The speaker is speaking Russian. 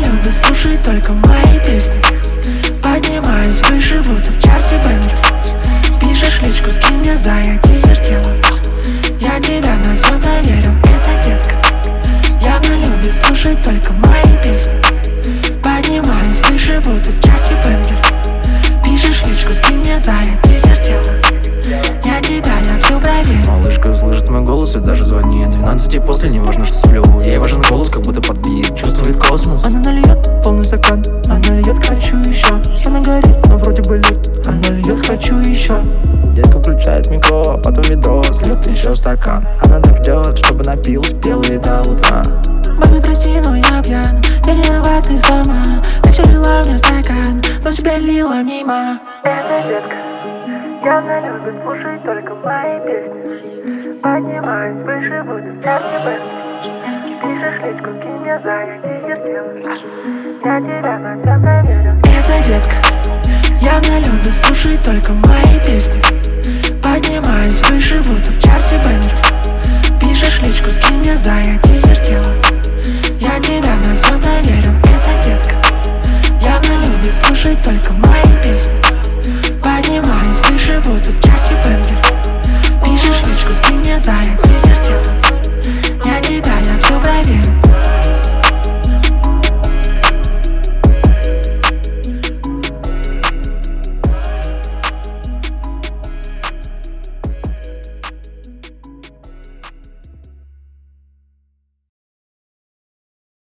любит слушать только мои песни. Поднимаюсь выше, будто в чарте бенгер. Пишешь личку, скинь мне зая, тизер тела. Я тебя на все проверю, это детка. Явно любит слушать только мои песни. Поднимаюсь выше, будто в чарте бенгер. Пишешь личку, скинь мне зая, тизер тела. Я тебя на все проверю. Малышка слышит мой голос и даже звонит 12 и после, не важно, что сплю. Ей важен голос, как будто подбит, чувствует космос. Она нальет полный стакан, она льет, хочу еще. Она горит, но вроде бы лет. Она льет, хочу еще. Детка включает микро, потом ведро, сльет еще в стакан. Она так ждет, чтобы напился, пел и до утра. Маме, прости, но я пьян. Я не виноват, ты сама. Ты все лила мне в стакан, но себя лила мимо. Эта детка явно любит слушать только мои песни. Поднимаюсь выше, будет в чарте бенгер. Пишешь личку, кинь мне зая, тизер тела. Я тебя на все проверю. Эта детка явно любит слушать только мои песни. Поднимаюсь выше, будто в чарте бенгер. Пишешь личку, скинь мне зая, тизер тела. Я тебя на